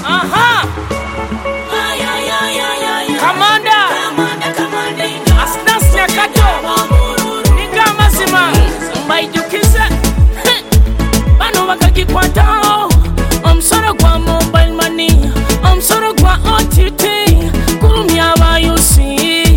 Aha. Kamanda Asnas Nyakato Niga mazima Mbaijukise Bano bakagikwataho Omusoro gwa mobile money Omusoro gwa OTT Kurumya abayusi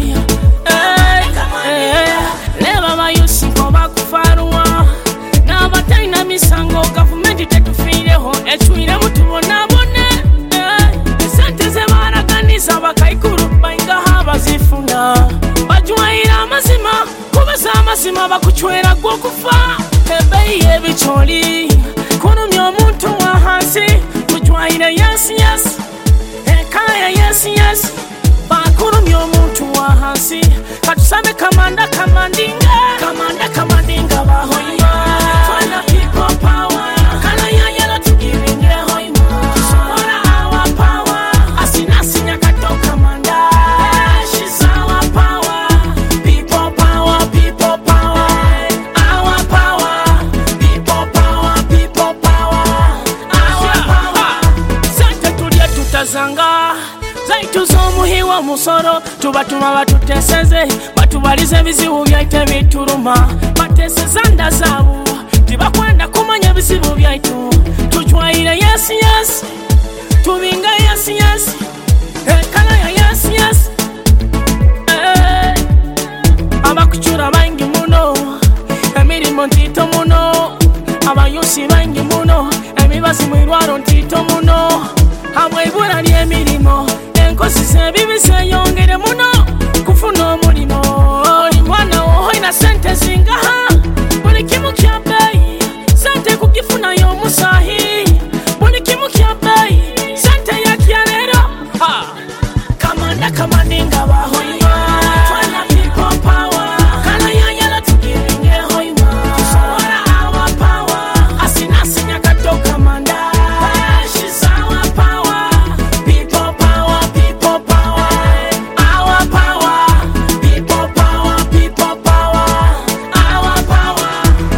Leba abayusi koba kufaruwa N'abatalina misango gavumenti tetufiireho etuire mutubonabone Esente ze baraganiza bakaikuru bayingaho abazifuna Bajwaira amazima kubeza amazima bakuchwera gwokufa Ebeyi y'ebicooli kurumya omuntu wa hansi Kujwaire yes yes Ekala ya yes yes Bakurumya omuntu wa hansi Katusabe kamanda kamandinga Kamanda kamandinga bahoima Twana people power Kala ya yellow to giving the hoima Tusopora our power Asinasi Nyakato kamanda She's our power People power, people power Our power People power, people power Our power Sante tulia tutazanga Zaitu zomuhiwa musoro Tubatuma batuteseze Batubalize bizibu byaite bituruma Bateseza ndazabu Tibakwenda kumanya bizibu byaitu Tujwaire yes yes Tubinga yes yes Ekala ya yes yes Abakuchura bangi muno Emirimo ntito muno Abayusi bangi muno Emibazi mwirwaro ntito muno Hamwebura ni emirimo Enkosi sebibi seyongere muno Kufuna omulimo Mwana wohoina sente zingaha Buli kimu kya beyi Sente kugifuna y'omusahi Buli kimu kya beyi Sente ya kyalero Kamanda kamandinga bahoima Twana people power Kala ya yellow to giving the hoima Tusopora our power Asinasi Nyakato kamanda She's our power People power, people power Our power People power, people power Our power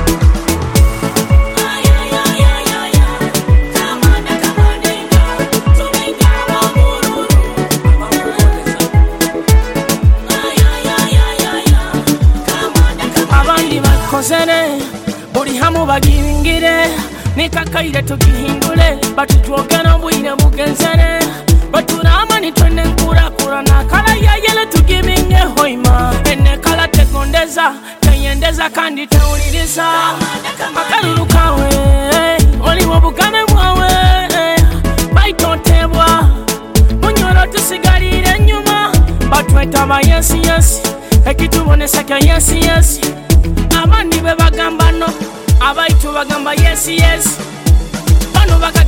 Kamanda kamandinga Tubinga bamururu Abandi bakozere Buri hamu bagingire Nikakaire tugihindule Batujwogana bwire bugenzere Baturama nitwende nkurakurana Kala ya yellow tugiminge hoima Ene kala tekondeza Teyendeza kandi teuliriza Makalulu kawe Oliwo bugame bwawe Baitotebwa Munyoro tusigalire nyuma Batweta ba yes yes Ekitubonesa kya yes yes Abandi be bagamba no Abaitu bagamba yes yes Bano baka